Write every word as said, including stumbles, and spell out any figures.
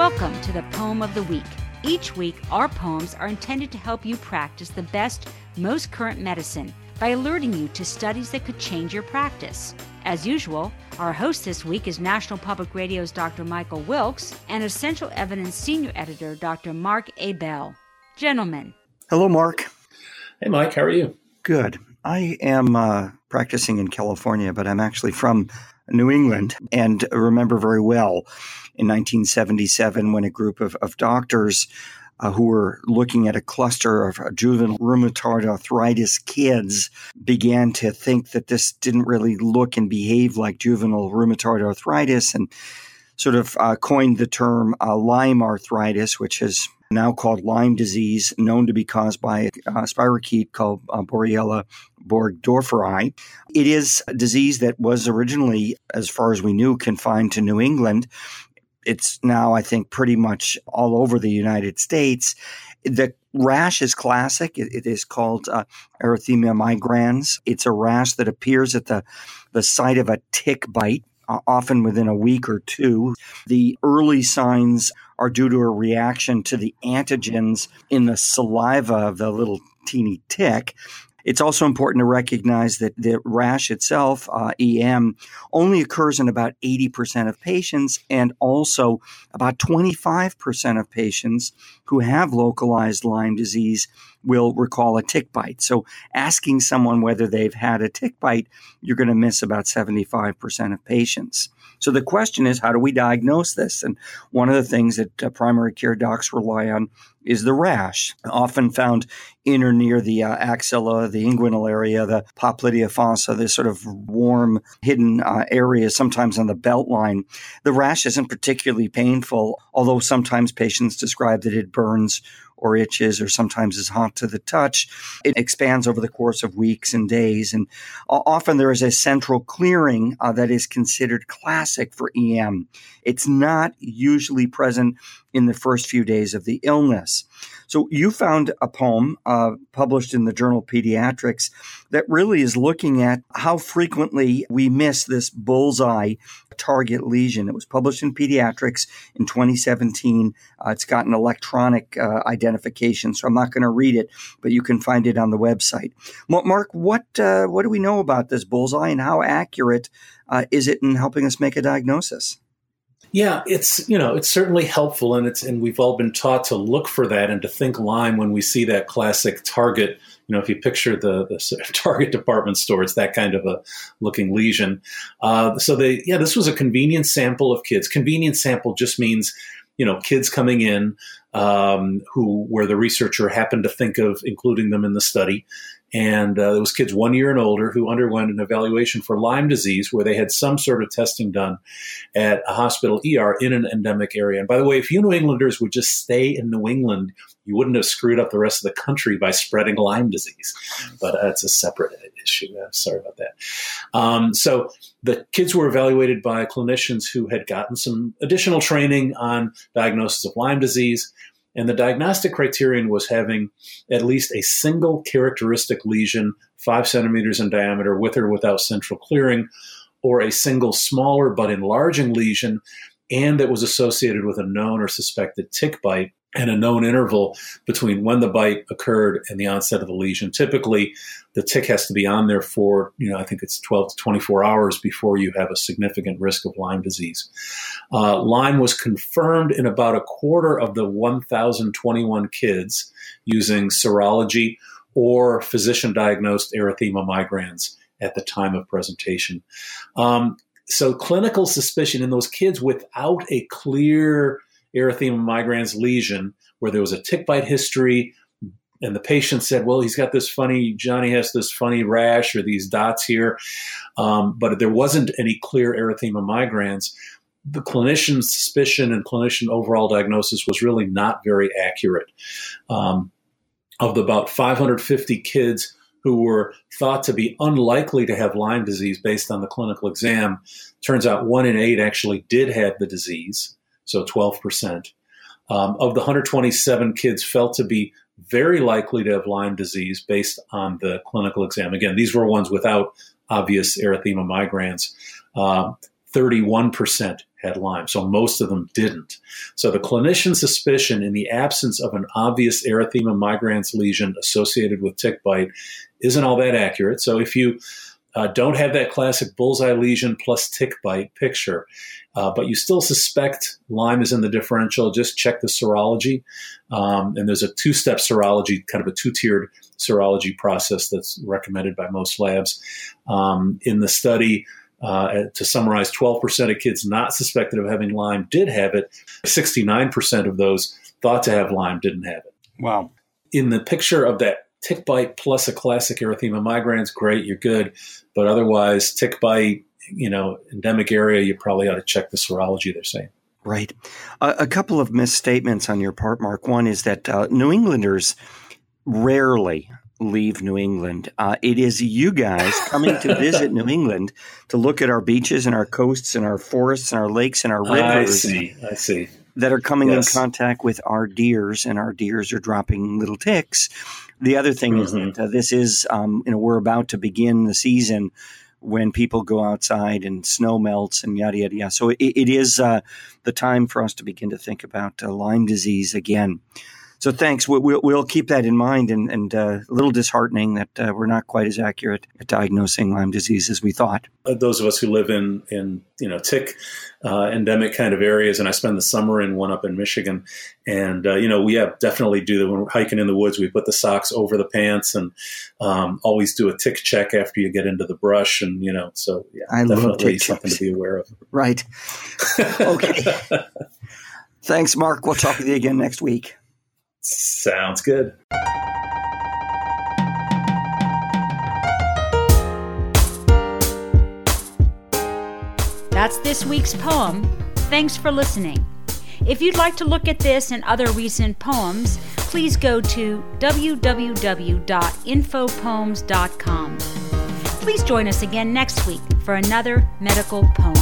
Welcome to the Poem of the Week. Each week, our poems are intended to help you practice the best, most current medicine by alerting you to studies that could change your practice. As usual, our host this week is National Public Radio's Doctor Michael Wilkes and Essential Evidence Senior Editor Doctor Mark A. Bell. Gentlemen. Hello, Mark. Hey, Mike. How are you? Good. I am uh, practicing in California, but I'm actually from New England and remember very well in nineteen seventy-seven when a group of, of doctors uh, who were looking at a cluster of juvenile rheumatoid arthritis kids began to think that this didn't really look and behave like juvenile rheumatoid arthritis and sort of uh, coined the term uh, Lyme arthritis, which is now called Lyme disease, known to be caused by a spirochete called uh, Borrelia burgdorferi. It is a disease that was originally, as far as we knew, confined to New England. It's now, I think, pretty much all over the United States. The rash is classic. It, it is called uh, erythema migrans. It's a rash that appears at the, the site of a tick bite, uh, often within a week or two. The early signs are due to a reaction to the antigens in the saliva of the little teeny tick. It's also important to recognize that the rash itself, uh, E M, only occurs in about eighty percent of patients, and also about twenty-five percent of patients who have localized Lyme disease will recall a tick bite. So asking someone whether they've had a tick bite, you're going to miss about seventy-five percent of patients. So the question is, how do we diagnose this? And one of the things that uh, primary care docs rely on is the rash, often found in or near the uh, axilla, the inguinal area, the popliteal fossa, this sort of warm, hidden uh, area, sometimes on the belt line. The rash isn't particularly painful, although sometimes patients describe that it burns or itches or sometimes is hot to the touch. It expands over the course of weeks and days. And often there is a central clearing uh, that is considered classic for E M. It's not usually present in the first few days of the illness. So you found a poem uh, published in the journal Pediatrics that really is looking at how frequently we miss this bullseye target lesion. It was published in Pediatrics in twenty seventeen. Uh, it's got an electronic uh, identification, so I'm not going to read it, but you can find it on the website. Mark, what uh, what do we know about this bullseye and how accurate uh, is it in helping us make a diagnosis? Yeah, it's, you know, it's certainly helpful, and it's, and we've all been taught to look for that and to think Lyme when we see that classic Target. You know, if you picture the, the Target department store, it's that kind of a looking lesion. Uh, so they, yeah, this was a convenient sample of kids. Convenient sample just means, you know, kids coming in um, who, where the researcher happened to think of including them in the study. And uh, those kids one year and older who underwent an evaluation for Lyme disease where they had some sort of testing done at a hospital E R in an endemic area. And by the way, if you New Englanders would just stay in New England, you wouldn't have screwed up the rest of the country by spreading Lyme disease. But uh, it's a separate issue. I'm sorry about that. Um, so the kids were evaluated by clinicians who had gotten some additional training on diagnosis of Lyme disease. And the diagnostic criterion was having at least a single characteristic lesion, five centimeters in diameter, with or without central clearing, or a single smaller but enlarging lesion, and that was associated with a known or suspected tick bite, and a known interval between when the bite occurred and the onset of the lesion. Typically, the tick has to be on there for, you know, I think it's twelve to twenty-four hours before you have a significant risk of Lyme disease. Uh, Lyme was confirmed in about a quarter of the one thousand twenty-one kids using serology or physician-diagnosed erythema migrans at the time of presentation. Um, so clinical suspicion in those kids without a clear erythema migrans lesion, where there was a tick bite history, and the patient said, well, he's got this funny, Johnny has this funny rash or these dots here, um, but there wasn't any clear erythema migrans. The clinician's suspicion and clinician overall diagnosis was really not very accurate. Um, of the about five hundred fifty kids who were thought to be unlikely to have Lyme disease based on the clinical exam, turns out one in eight actually did have the disease. So twelve percent. Um, of the one hundred twenty-seven kids felt to be very likely to have Lyme disease based on the clinical exam. Again, these were ones without obvious erythema migrans. Um, thirty-one percent had Lyme. So most of them didn't. So the clinician's suspicion in the absence of an obvious erythema migrans lesion associated with tick bite isn't all that accurate. So if you uh, don't have that classic bullseye lesion plus tick bite picture, uh, but you still suspect Lyme is in the differential, just check the serology. Um, and there's a two-step serology, kind of a two-tiered serology process that's recommended by most labs. Um, in the study, Uh, to summarize, twelve percent of kids not suspected of having Lyme did have it. sixty-nine percent of those thought to have Lyme didn't have it. Wow. In the picture of that tick bite plus a classic erythema migrans, great, you're good. But otherwise, tick bite, you know, endemic area, you probably ought to check the serology, they're saying. Right. Uh, a couple of misstatements on your part, Mark. One is that uh, New Englanders rarely leave New England. Uh, it is you guys coming to visit New England to look at our beaches and our coasts and our forests and our lakes and our rivers. I see. I see. That are coming Yes. in contact with our deers, and our deers are dropping little ticks. The other thing Mm-hmm. is that uh, this is, um, you know, we're about to begin the season when people go outside and snow melts and yada, yada, yada. So it, it is uh, the time for us to begin to think about uh, Lyme disease again. So thanks. We'll, we'll, we'll keep that in mind, and, and uh, a little disheartening that uh, we're not quite as accurate at diagnosing Lyme disease as we thought. Uh, those of us who live in, in you know, tick uh, endemic kind of areas, and I spend the summer in one up in Michigan, and, uh, you know, we have definitely do that when we're hiking in the woods. We put the socks over the pants and um, always do a tick check after you get into the brush. And, you know, so yeah, I love definitely tick something checks. to be aware of. Right. Okay. Thanks, Mark. We'll talk with you again next week. Sounds good. That's this week's poem. Thanks for listening. If you'd like to look at this and other recent poems, please go to w w w dot info poems dot com. Please join us again next week for another medical poem.